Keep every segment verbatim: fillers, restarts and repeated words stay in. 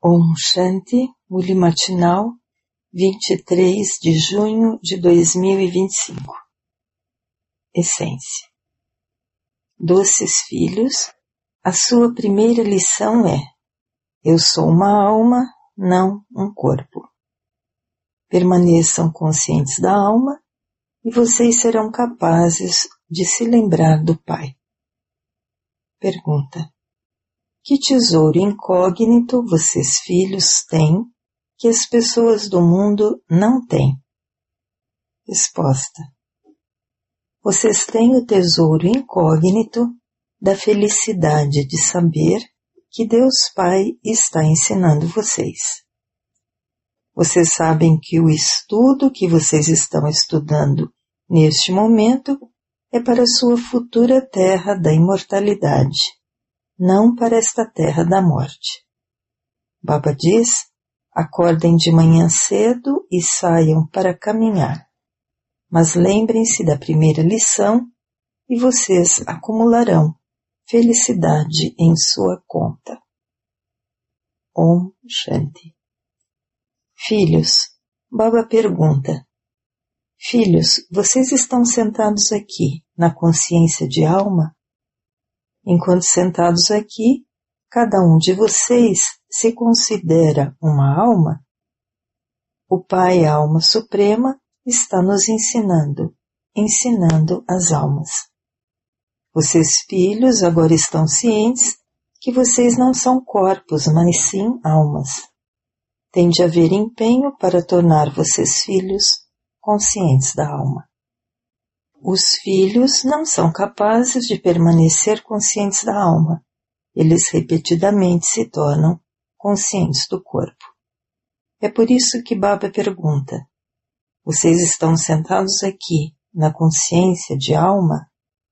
Om Shanti, Muli Matinal, vinte e três de junho de dois mil e vinte e cinco. Essência. Doces filhos, a sua primeira lição é: eu sou uma alma, não um corpo. Permaneçam conscientes da alma e vocês serão capazes de se lembrar do Pai. Pergunta: que tesouro incógnito vocês filhos têm que as pessoas do mundo não têm? Resposta: vocês têm o tesouro incógnito da felicidade de saber que Deus Pai está ensinando vocês. Vocês sabem que o estudo que vocês estão estudando neste momento é para a sua futura terra da imortalidade, não para esta terra da morte. Baba diz: acordem de manhã cedo e saiam para caminhar, mas lembrem-se da primeira lição e vocês acumularão felicidade em sua conta. Om Shanti. Filhos, Baba pergunta: filhos, vocês estão sentados aqui na consciência de alma? Enquanto sentados aqui, cada um de vocês se considera uma alma? O Pai, a Alma Suprema, está nos ensinando, ensinando as almas. Vocês, filhos, agora estão cientes que vocês não são corpos, mas sim almas. Tem de haver empenho para tornar vocês filhos conscientes da alma. Os filhos não são capazes de permanecer conscientes da alma. Eles repetidamente se tornam conscientes do corpo. É por isso que Baba pergunta: vocês estão sentados aqui na consciência de alma?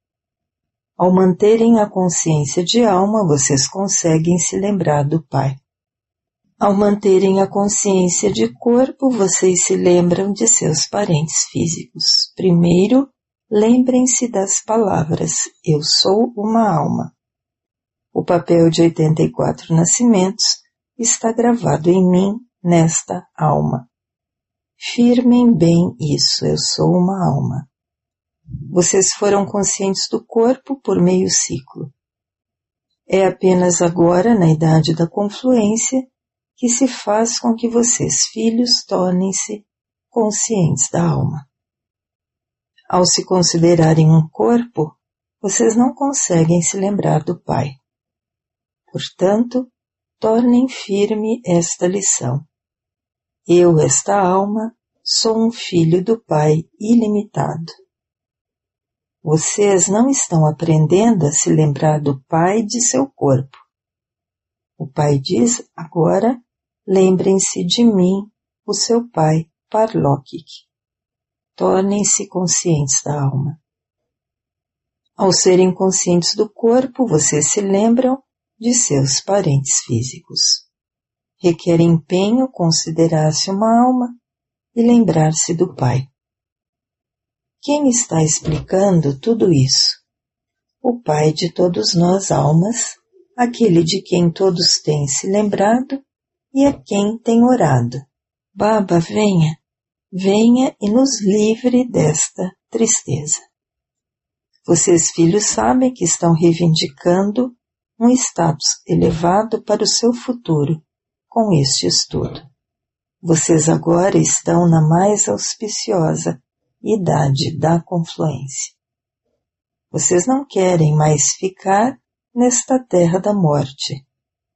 Ao manterem a consciência de alma, vocês conseguem se lembrar do Pai. Ao manterem a consciência de corpo, vocês se lembram de seus parentes físicos. Primeiro, lembrem-se das palavras: eu sou uma alma. O papel de oitenta e quatro nascimentos está gravado em mim, nesta alma. Firmem bem isso: eu sou uma alma. Vocês foram conscientes do corpo por meio ciclo. É apenas agora, na idade da confluência, que se faz com que vocês, filhos, tornem-se conscientes da alma. Ao se considerarem um corpo, vocês não conseguem se lembrar do Pai. Portanto, tornem firme esta lição: eu, esta alma, sou um filho do Pai ilimitado. Vocês não estão aprendendo a se lembrar do Pai de seu corpo. O Pai diz agora: lembrem-se de mim, o seu Pai Parlokik. Tornem-se conscientes da alma. Ao serem conscientes do corpo, vocês se lembram de seus parentes físicos. Requer empenho considerar-se uma alma e lembrar-se do Pai. Quem está explicando tudo isso? O Pai de todos nós almas, aquele de quem todos têm se lembrado e a quem têm orado. Baba, venha, venha e nos livre desta tristeza. Vocês, filhos, sabem que estão reivindicando um status elevado para o seu futuro com este estudo. Vocês agora estão na mais auspiciosa idade da confluência. Vocês não querem mais ficar nesta terra da morte.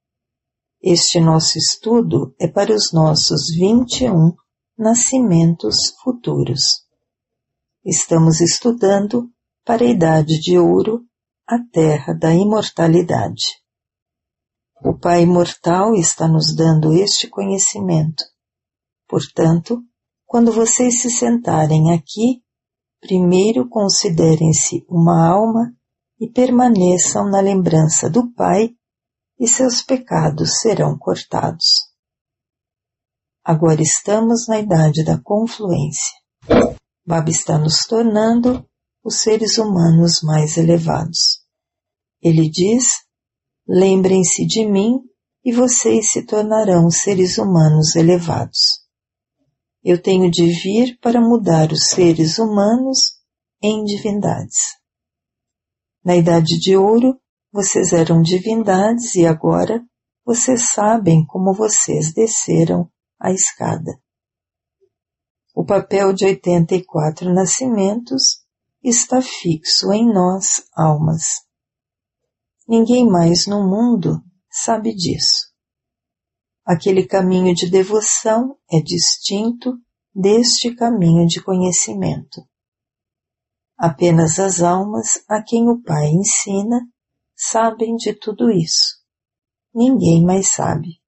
Este nosso estudo é para os nossos vinte e um nascimentos futuros. Estamos estudando para a idade de ouro, a terra da imortalidade. O Pai imortal está nos dando este conhecimento. Portanto, quando vocês se sentarem aqui, primeiro considerem-se uma alma e permaneçam na lembrança do Pai e seus pecados serão cortados. Agora estamos na idade da confluência. Baba está nos tornando os seres humanos mais elevados. Ele diz: lembrem-se de mim e vocês se tornarão seres humanos elevados. Eu tenho de vir para mudar os seres humanos em divindades. Na Idade de Ouro, vocês eram divindades e agora vocês sabem como vocês desceram a escada. O papel de oitenta e quatro nascimentos está fixo em nós, almas. Ninguém mais no mundo sabe disso. Aquele caminho de devoção é distinto deste caminho de conhecimento. Apenas as almas a quem o Pai ensina sabem de tudo isso. Ninguém mais sabe.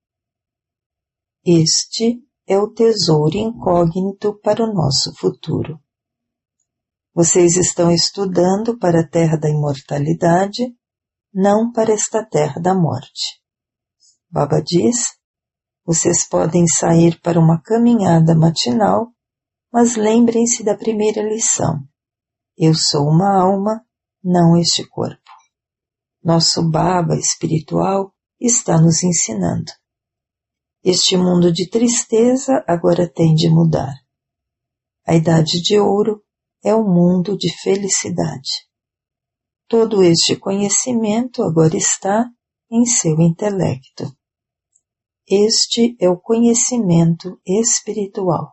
Este é o tesouro incógnito para o nosso futuro. Vocês estão estudando para a terra da imortalidade, não para esta terra da morte. Baba diz, vocês podem sair para uma caminhada matinal, mas lembrem-se da primeira lição. Eu sou uma alma, não este corpo. Nosso Baba espiritual está nos ensinando. Este mundo de tristeza agora tem de mudar. A Idade de Ouro é o mundo de felicidade. Todo este conhecimento agora está em seu intelecto. Este é o conhecimento espiritual.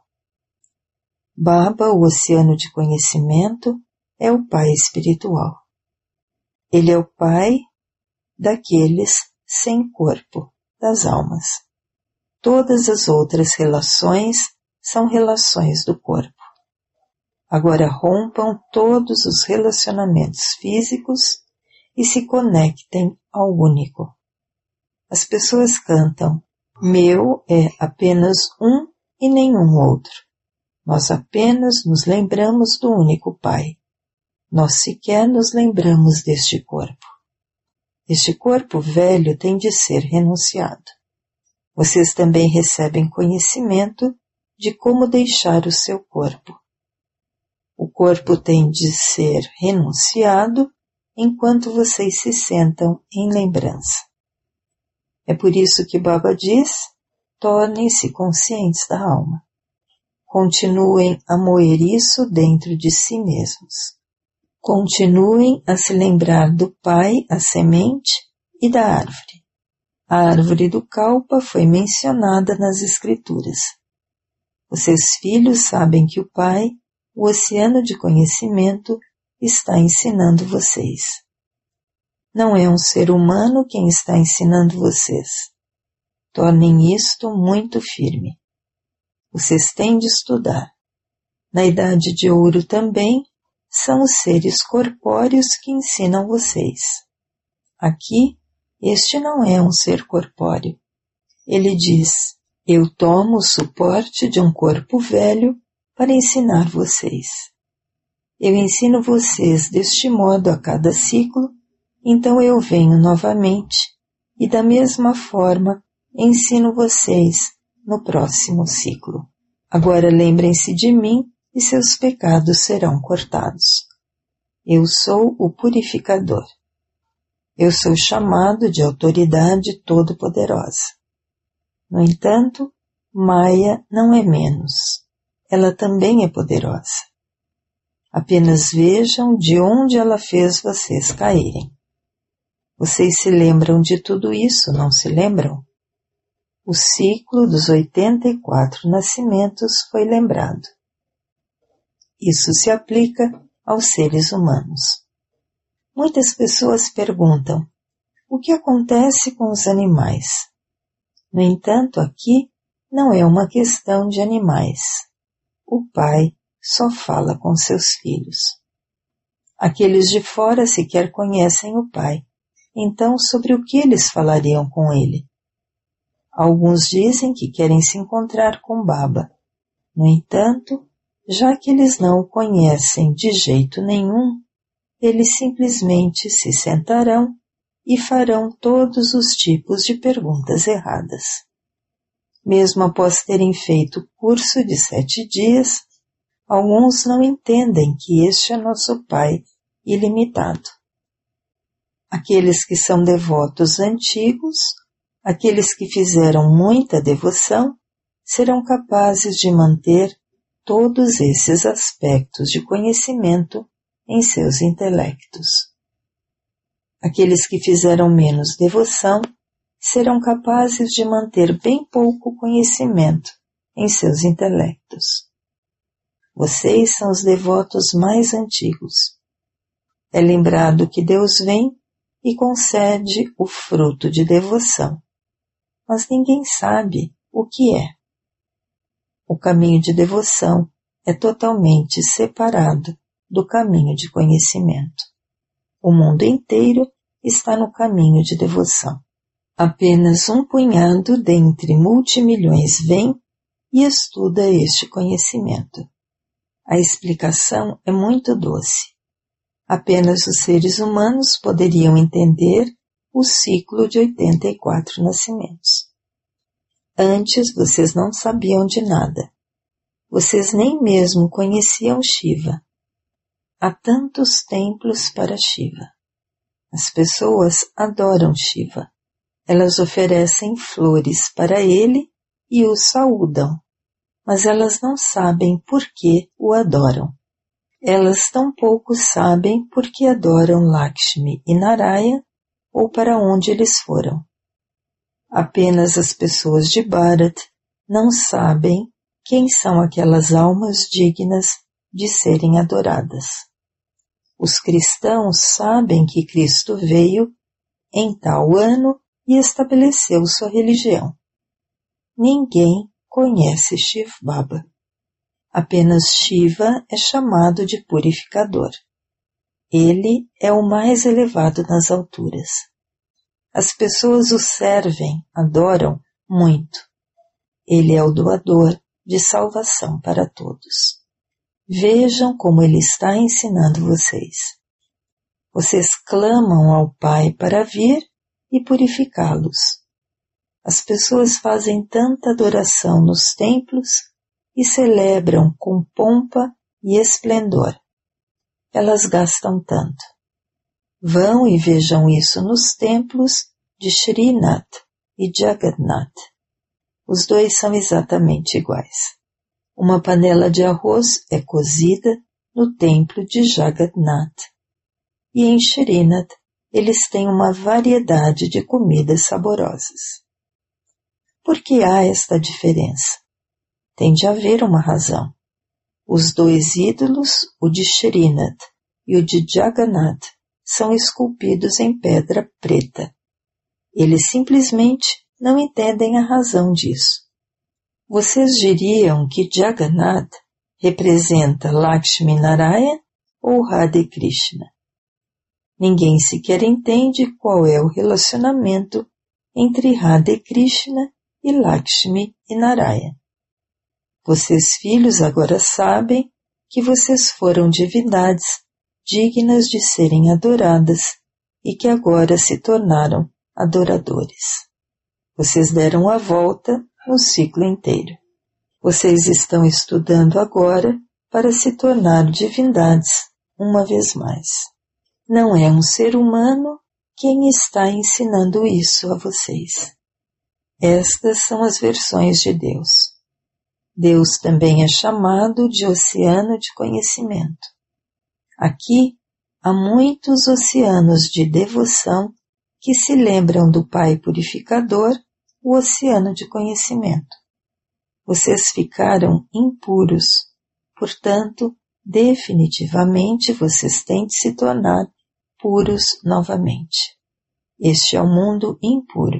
Baba, o oceano de conhecimento, é o Pai espiritual. Ele é o Pai daqueles sem corpo, das almas. Todas as outras relações são relações do corpo. Agora rompam todos os relacionamentos físicos e se conectem ao único. As pessoas cantam, meu é apenas um e nenhum outro. Nós apenas nos lembramos do único Pai. Nós sequer nos lembramos deste corpo. Este corpo velho tem de ser renunciado. Vocês também recebem conhecimento de como deixar o seu corpo. O corpo tem de ser renunciado enquanto vocês se sentam em lembrança. É por isso que Baba diz, tornem-se conscientes da alma. Continuem a moer isso dentro de si mesmos. Continuem a se lembrar do Pai, a semente, e da árvore. A árvore do Kalpa foi mencionada nas Escrituras. Vocês, filhos, sabem que o Pai, o oceano de conhecimento, está ensinando vocês. Não é um ser humano quem está ensinando vocês. Tornem isto muito firme. Vocês têm de estudar. Na Idade de Ouro também, são os seres corpóreos que ensinam vocês. Aqui, este não é um ser corpóreo. Ele diz, eu tomo o suporte de um corpo velho para ensinar vocês. Eu ensino vocês deste modo a cada ciclo, então eu venho novamente e da mesma forma ensino vocês no próximo ciclo. Agora lembrem-se de mim e seus pecados serão cortados. Eu sou o purificador. Eu sou chamado de autoridade todo-poderosa. No entanto, Maya não é menos. Ela também é poderosa. Apenas vejam de onde ela fez vocês caírem. Vocês se lembram de tudo isso, não se lembram? O ciclo dos oitenta e quatro nascimentos foi lembrado. Isso se aplica aos seres humanos. Muitas pessoas perguntam, o que acontece com os animais? No entanto, aqui não é uma questão de animais. O Pai só fala com seus filhos. Aqueles de fora sequer conhecem o Pai, então sobre o que eles falariam com ele? Alguns dizem que querem se encontrar com Baba. No entanto, já que eles não o conhecem de jeito nenhum, eles simplesmente se sentarão e farão todos os tipos de perguntas erradas. Mesmo após terem feito o curso de sete dias, alguns não entendem que este é nosso Pai ilimitado. Aqueles que são devotos antigos Aqueles que fizeram muita devoção serão capazes de manter todos esses aspectos de conhecimento em seus intelectos. Aqueles que fizeram menos devoção serão capazes de manter bem pouco conhecimento em seus intelectos. Vocês são os devotos mais antigos. É lembrado que Deus vem e concede o fruto de devoção, mas ninguém sabe o que é. O caminho de devoção é totalmente separado do caminho de conhecimento. O mundo inteiro está no caminho de devoção. Apenas um punhado dentre multimilhões vem e estuda este conhecimento. A explicação é muito doce. Apenas os seres humanos poderiam entender o ciclo de oitenta e quatro nascimentos. Antes vocês não sabiam de nada. Vocês nem mesmo conheciam Shiva. Há tantos templos para Shiva. As pessoas adoram Shiva. Elas oferecem flores para ele e o saúdam, mas elas não sabem por que o adoram. Elas tampouco sabem por que adoram Lakshmi e Narayana ou para onde eles foram. Apenas as pessoas de Bharat não sabem quem são aquelas almas dignas de serem adoradas. Os cristãos sabem que Cristo veio em tal ano e estabeleceu sua religião. Ninguém conhece Shiv Baba. Apenas Shiva é chamado de purificador. Ele é o mais elevado nas alturas. As pessoas o servem, adoram muito. Ele é o doador de salvação para todos. Vejam como ele está ensinando vocês. Vocês clamam ao Pai para vir e purificá-los. As pessoas fazem tanta adoração nos templos e celebram com pompa e esplendor. Elas gastam tanto. Vão e vejam isso nos templos de Srinath e Jagannath. Os dois são exatamente iguais. Uma panela de arroz é cozida no templo de Jagannath. E em Srinath eles têm uma variedade de comidas saborosas. Por que há esta diferença? Tem de haver uma razão. Os dois ídolos, o de Srinath e o de Jagannath, são esculpidos em pedra preta. Eles simplesmente não entendem a razão disso. Vocês diriam que Jagannath representa Lakshmi Narayana ou Radha Krishna? Ninguém sequer entende qual é o relacionamento entre Radha Krishna e Lakshmi e Narayana. Vocês filhos agora sabem que vocês foram divindades dignas de serem adoradas e que agora se tornaram adoradores. Vocês deram a volta no ciclo inteiro. Vocês estão estudando agora para se tornar divindades uma vez mais. Não é um ser humano quem está ensinando isso a vocês. Estas são as versões de Deus. Deus também é chamado de oceano de conhecimento. Aqui há muitos oceanos de devoção que se lembram do Pai Purificador, o oceano de conhecimento. Vocês ficaram impuros, portanto, definitivamente vocês têm de se tornar puros novamente. Este é o mundo impuro.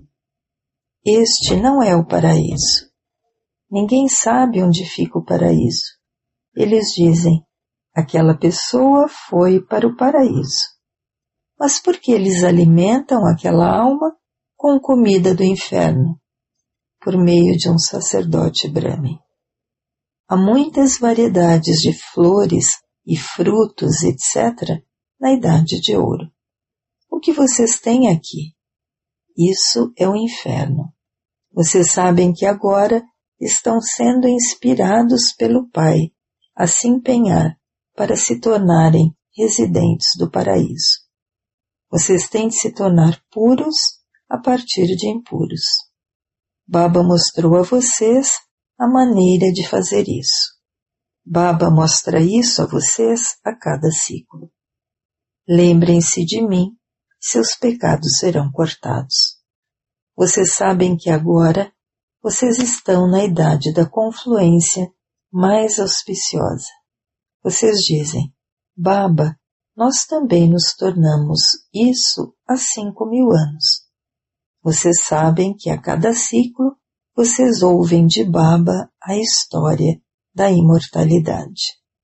Este não é o paraíso. Ninguém sabe onde fica o paraíso. Eles dizem, aquela pessoa foi para o paraíso. Mas por que eles alimentam aquela alma com comida do inferno? Por meio de um sacerdote Brahmin. Há muitas variedades de flores e frutos, etcétera, na Idade de Ouro. O que vocês têm aqui? Isso é o inferno. Vocês sabem que agora estão sendo inspirados pelo Pai a se empenhar para se tornarem residentes do paraíso. Vocês têm de se tornar puros a partir de impuros. Baba mostrou a vocês a maneira de fazer isso. Baba mostra isso a vocês a cada ciclo. Lembrem-se de mim, seus pecados serão cortados. Vocês sabem que agora vocês estão na idade da confluência mais auspiciosa. Vocês dizem, Baba, nós também nos tornamos isso há cinco mil anos. Vocês sabem que a cada ciclo vocês ouvem de Baba a história da imortalidade.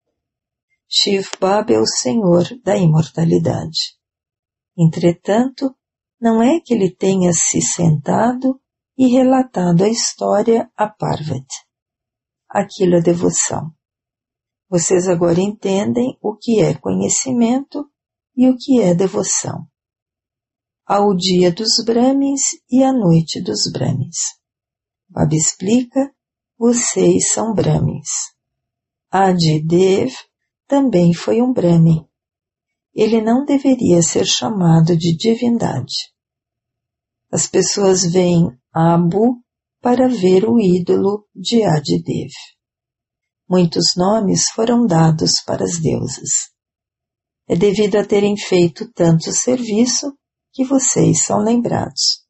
Shiv Baba é o Senhor da imortalidade. Entretanto, não é que ele tenha se sentado e relatado a história a Parvati. Aquilo é devoção. Vocês agora entendem o que é conhecimento e o que é devoção. Há o dia dos Brahmins e a noite dos Brahmins. Baba explica, vocês são Brahmins. Adidev também foi um Brahmin. Ele não deveria ser chamado de divindade. As pessoas veem Abu para ver o ídolo de Adidev. Muitos nomes foram dados para as deusas. É devido a terem feito tanto serviço que vocês são lembrados.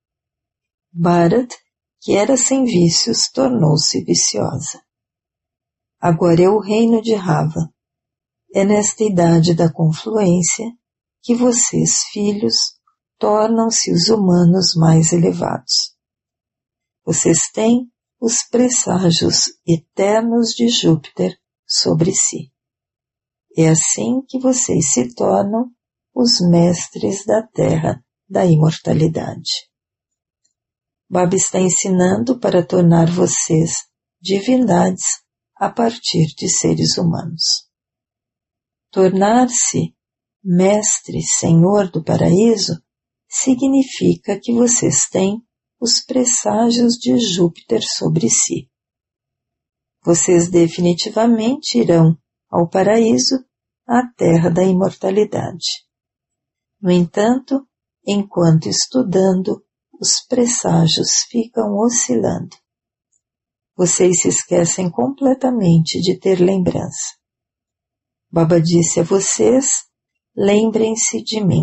Bharat, que era sem vícios, tornou-se viciosa. Agora é o reino de Rava. É nesta idade da confluência que vocês, filhos, tornam-se os humanos mais elevados. Vocês têm os presságios eternos de Júpiter sobre si. É assim que vocês se tornam os mestres da terra da imortalidade. Baba está ensinando para tornar vocês divindades a partir de seres humanos. Tornar-se mestre, senhor do paraíso, significa que vocês têm os presságios de Júpiter sobre si. Vocês definitivamente irão ao paraíso, à terra da imortalidade. No entanto, enquanto estudando, os presságios ficam oscilando. Vocês se esquecem completamente de ter lembrança. Baba disse a vocês, lembrem-se de mim.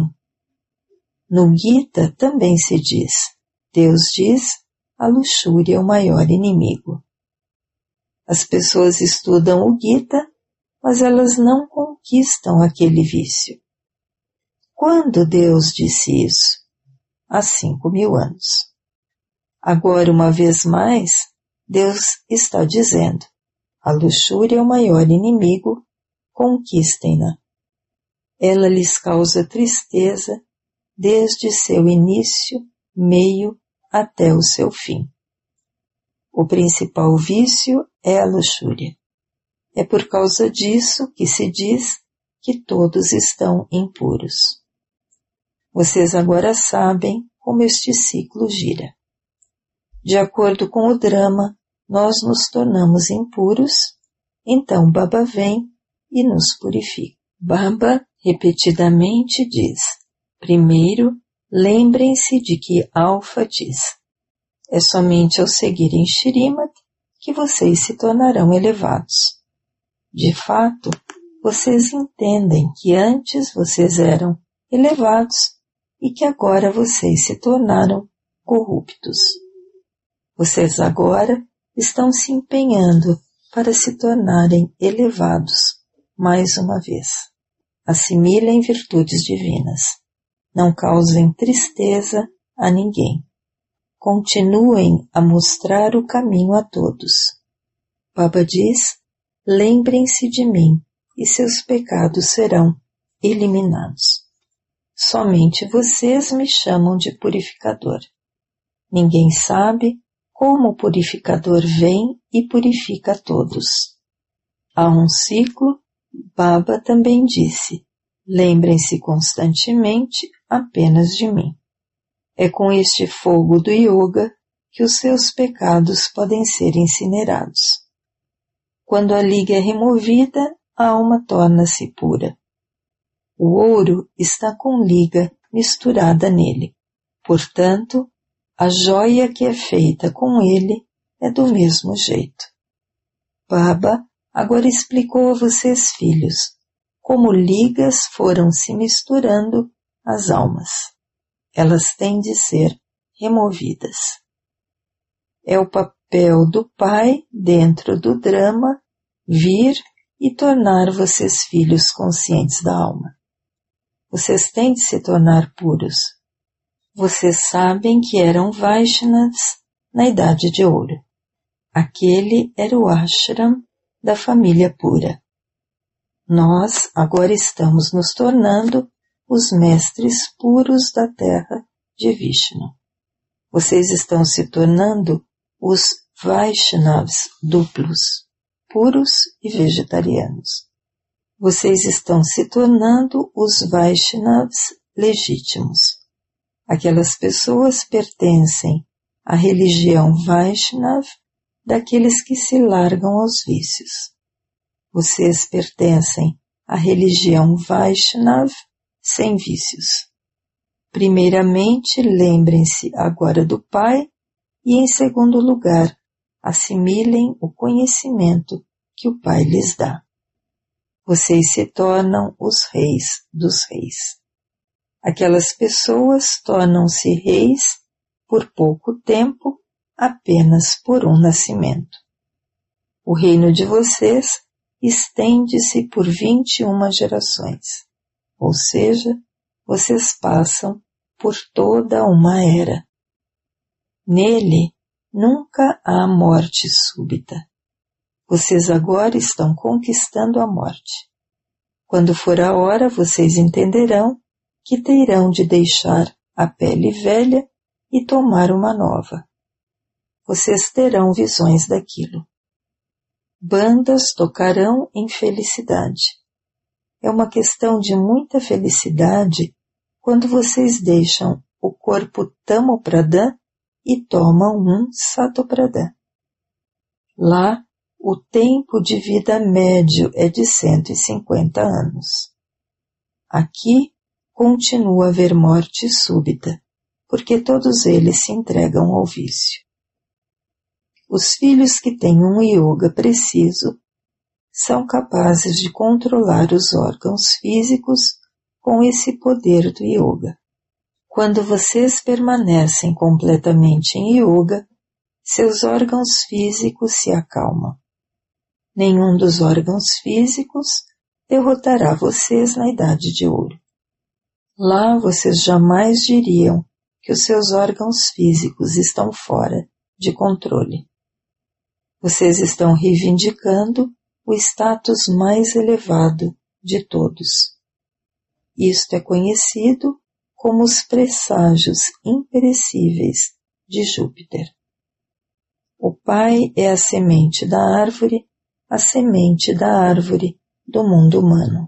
No Gita também se diz, Deus diz, a luxúria é o maior inimigo. As pessoas estudam o Gita, mas elas não conquistam aquele vício. Quando Deus disse isso? Há cinco mil anos. Agora, uma vez mais, Deus está dizendo, a luxúria é o maior inimigo, conquistem-na. Ela lhes causa tristeza desde seu início, meio até o seu fim. O principal vício é a luxúria. É por causa disso que se diz que todos estão impuros. Vocês agora sabem como este ciclo gira. De acordo com o drama, nós nos tornamos impuros, então Baba vem e nos purifica. Baba repetidamente diz, primeiro, lembrem-se de que Alfa diz, é somente ao seguirem Shrimad que vocês se tornarão elevados. De fato, vocês entendem que antes vocês eram elevados e que agora vocês se tornaram corruptos. Vocês agora estão se empenhando para se tornarem elevados mais uma vez. Assimilem virtudes divinas. Não causem tristeza a ninguém. Continuem a mostrar o caminho a todos. Baba diz, lembrem-se de mim e seus pecados serão eliminados. Somente vocês me chamam de purificador. Ninguém sabe como o purificador vem e purifica todos. Há um ciclo, Baba também disse, lembrem-se constantemente apenas de mim. É com este fogo do yoga que os seus pecados podem ser incinerados. Quando a liga é removida, a alma torna-se pura. O ouro está com liga misturada nele. Portanto, a joia que é feita com ele é do mesmo jeito. Baba agora explicou a vocês, filhos, como ligas foram se misturando as almas. Elas têm de ser removidas. É o papel do Pai dentro do drama vir e tornar vocês filhos conscientes da alma. Vocês têm de se tornar puros. Vocês sabem que eram Vaishnavas na Idade de Ouro. Aquele era o ashram da família pura. Nós agora estamos nos tornando os mestres puros da terra de Vishnu. Vocês estão se tornando os Vaishnavas duplos, puros e vegetarianos. Vocês estão se tornando os Vaishnavas legítimos. Aquelas pessoas pertencem à religião Vaishnava daqueles que se largam aos vícios. Vocês pertencem à religião Vaishnava sem vícios. Primeiramente, lembrem-se agora do Pai e, em segundo lugar, assimilem o conhecimento que o Pai lhes dá. Vocês se tornam os reis dos reis. Aquelas pessoas tornam-se reis por pouco tempo, apenas por um nascimento. O reino de vocês estende-se por vinte e uma gerações, ou seja, vocês passam por toda uma era. Nele nunca há morte súbita. Vocês agora estão conquistando a morte. Quando for a hora, vocês entenderão que terão de deixar a pele velha e tomar uma nova. Vocês terão visões daquilo. Bandas tocarão em felicidade. É uma questão de muita felicidade quando vocês deixam o corpo Tamopradã e tomam um Satopradã. Lá, o tempo de vida médio é de cento e cinquenta anos. Aqui, continua a haver morte súbita, porque todos eles se entregam ao vício. Os filhos que têm um yoga preciso são capazes de controlar os órgãos físicos com esse poder do yoga. Quando vocês permanecem completamente em yoga, seus órgãos físicos se acalmam. Nenhum dos órgãos físicos derrotará vocês na Idade de Ouro. Lá vocês jamais diriam que os seus órgãos físicos estão fora de controle. Vocês estão reivindicando o status mais elevado de todos. Isto é conhecido como os presságios imperecíveis de Júpiter. O Pai é a semente da árvore, a semente da árvore do mundo humano.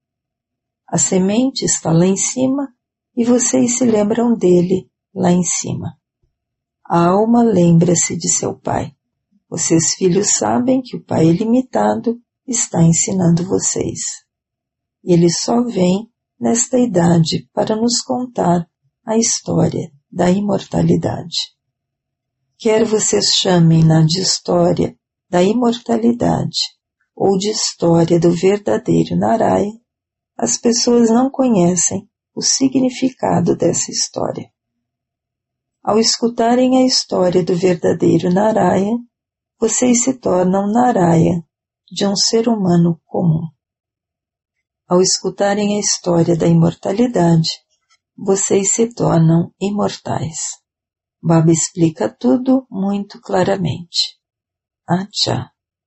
A semente está lá em cima e vocês se lembram dele lá em cima. A alma lembra-se de seu Pai. Vocês, filhos, sabem que o Pai ilimitado está ensinando vocês. Ele só vem nesta idade para nos contar a história da imortalidade. Quer vocês chamem-na de história da imortalidade ou de história do verdadeiro Narayana, as pessoas não conhecem o significado dessa história. Ao escutarem a história do verdadeiro Narayana, vocês se tornam Narayana de um ser humano comum. Ao escutarem a história da imortalidade, vocês se tornam imortais. Baba explica tudo muito claramente. Acha.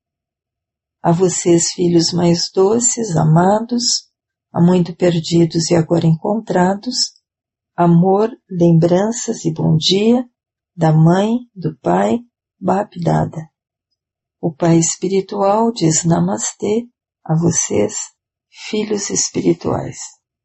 A vocês, filhos mais doces, amados, há muito perdidos e agora encontrados, amor, lembranças e bom dia da mãe, do pai, Bapdada. O Pai espiritual diz Namastê a vocês, filhos espirituais.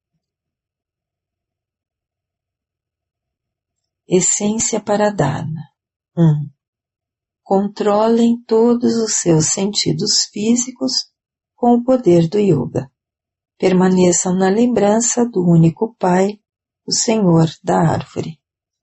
Essência para Dharma. um. Controlem todos os seus sentidos físicos com o poder do Yoga. Permaneçam na lembrança do único Pai, o Senhor da árvore.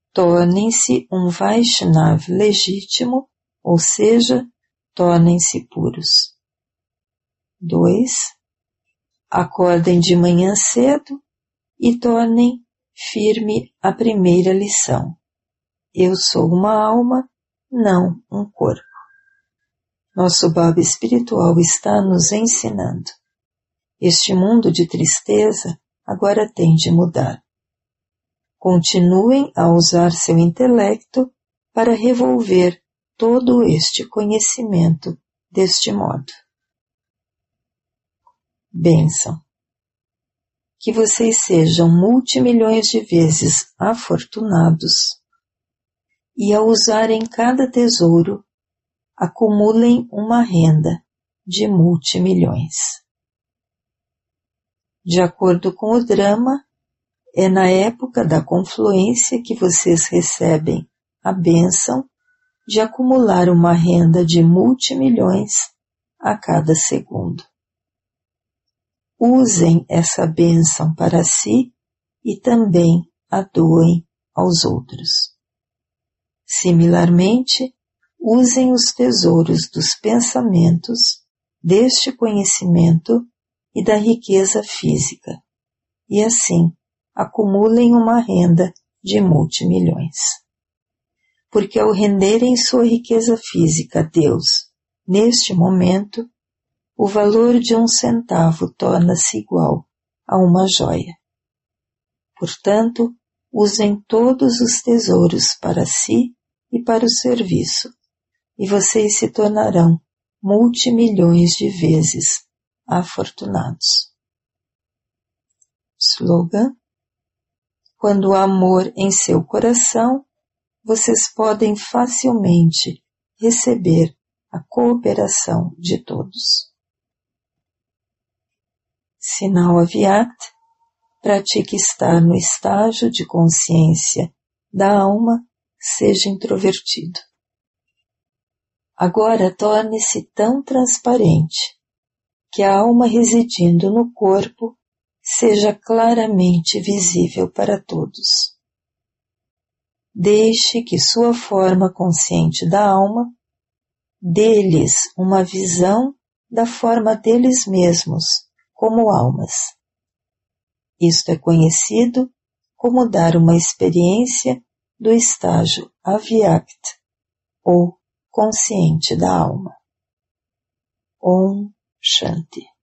tornem-se um Vaishnav legítimo, ou seja, tornem-se puros. dois. Acordem de manhã cedo e tornem firme a primeira lição. Eu sou uma alma, não um corpo. Nosso Baba espiritual está nos ensinando. Este mundo de tristeza agora tem de mudar. Continuem a usar seu intelecto para revolver todo este conhecimento deste modo. Bênção. Que vocês sejam multimilhões de vezes afortunados e, ao usarem cada tesouro, acumulem uma renda de multimilhões. De acordo com o drama, é na época da confluência que vocês recebem a bênção de acumular uma renda de multimilhões a cada segundo. Usem essa bênção para si e também a doem aos outros. Similarmente, usem os tesouros dos pensamentos, deste conhecimento e da riqueza física, e assim acumulem uma renda de multimilhões. Porque ao renderem sua riqueza física a Deus, neste momento, o valor de um centavo torna-se igual a uma joia. Portanto, usem todos os tesouros para si e para o serviço, e vocês se tornarão multimilhões de vezes afortunados. Slogan: quando há amor em seu coração, vocês podem facilmente receber a cooperação de todos. Sinal Avyakt: pratique estar no estágio de consciência da alma, seja introvertido. Agora torne-se tão transparente que a alma residindo no corpo seja claramente visível para todos. Deixe que sua forma consciente da alma dê-lhes uma visão da forma deles mesmos como almas. Isto é conhecido como dar uma experiência do estágio Avyakt, ou consciente da alma. Om Shanti.